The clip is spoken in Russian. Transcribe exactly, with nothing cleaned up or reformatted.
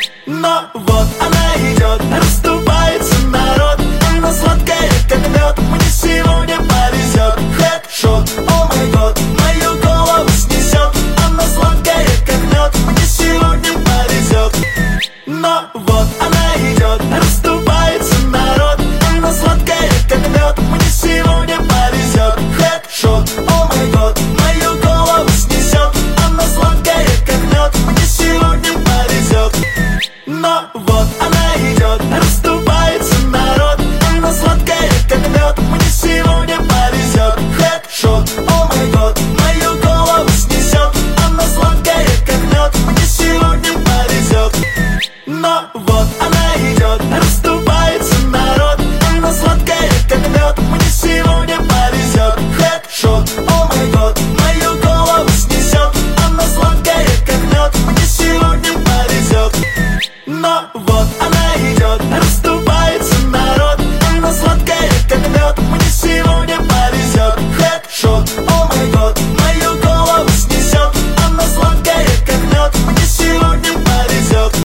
Но вот она идет, расступается народ. Она сладкая, как мед, мне сегодня повезет. Хедшот, о май гот, мою голову снесет. Она сладкая, как мед, мне сегодня повезет. Но вот она идет, расступается народ. Она сладкая, как мед, мне сегодня повезет. Хедшот, о май гот, мою голову снесет. Она сладкая, как мед, мне сегодня повезет. Но вот она идет, расступается народ. Она сладкая, как мед, мне сегодня повезет. Хедшот, о май гот, мою голову снесет. Она сладкая, как мед, мне сегодня повезет. Но вот она идет, расступается народ. Она сладкая, как мед, мне сегодня повезет. Хедшот, о май гот, мою голову снесет. Она сладкая, как мед, мне сегодня повезет. Но вот